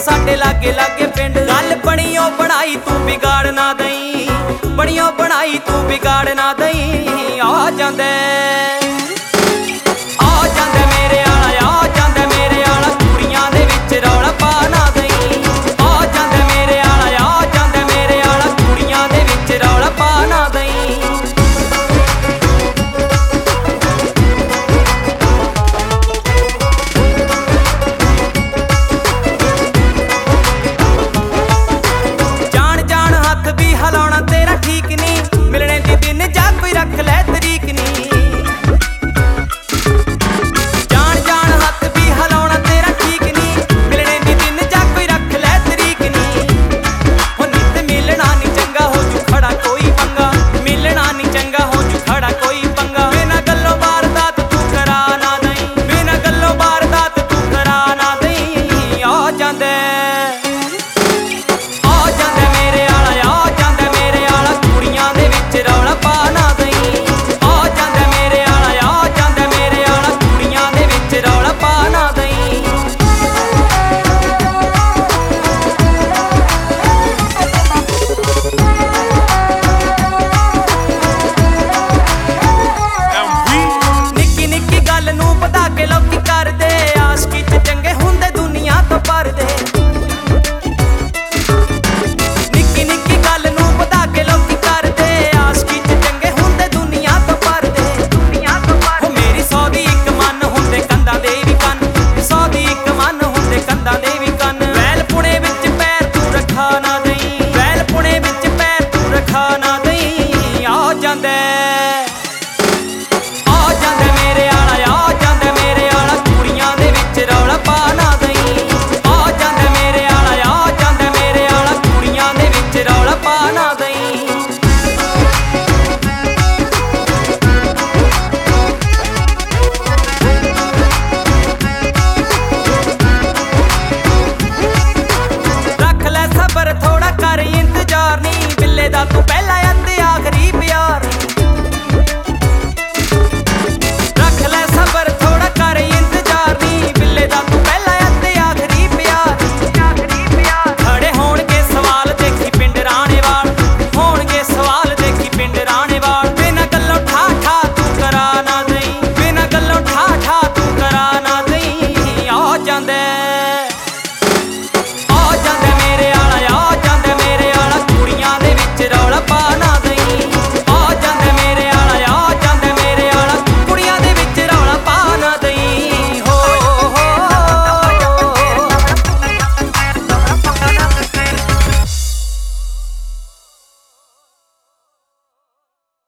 साडे लागे लागे पिंड। गल बणियों बनाई तू बिगाड़ ना दई, बणियों बनाई तू बिगाड़ ना दई। आ जांदे मेरे आला, आ जांदे मेरे आला, कुड़ियां दे विच रौला पा ना दई। आ जांदे मेरे आला, आ जांदे मेरे आला, कुड़ियां दे विच रौला पा ना दई। हिलाउणा तेरा ठीक नहीं, मिलने दी दिन जा कोई रख लै तरीक नहीं। जान जान हथ भी हिलाउणा तेरा ठीक नहीं, मिलने दी दिन जा कोई रख लै तरीक नहीं। हो नित मिलना नहीं चंगा हो जू खड़ा कोई पंगा, मिलना नहीं चंगा हो जू खड़ा कोई पंगा। बिना गल्लों वारदात तू करा ना दई, बिना गल्लों वारदात तू करा ना दई। आ जांदे रौला पा ना दई। आ जांदे मेरे आला, आ जांदे मेरे आला, कुड़ियां दे विच रौला पा ना दई। निक्की निक्की गल नूं पता के लोकी करदे, आशकी च चंगे हुंदे दुनिया तो परदे। निक्की निक्की गल नूं पता के लोकी करदे, आशकी च चंगे हुंदे दुनिया तो परदे। हो मेरी 100 दी इक मन हुंदे कंधां दे वी कन, 100 दी इक मन हुंदे कंधां दे वी कन। वैल पुणे विच पैर तू रखा ना दई, वैल पुणे विच पैर तू रखा ना दई। आ जांदे मेरे आला, आ जांदे मेरे आला, कुड़ियां दे विच रौला पा ना दई। आ जांदे मेरे आला, आ जांदे मेरे आला, कुड़ियां दे विच रौला पा ना दई। रख लै सबर थोड़ा कर इंतजार नी, बिल्ले दा तू पहले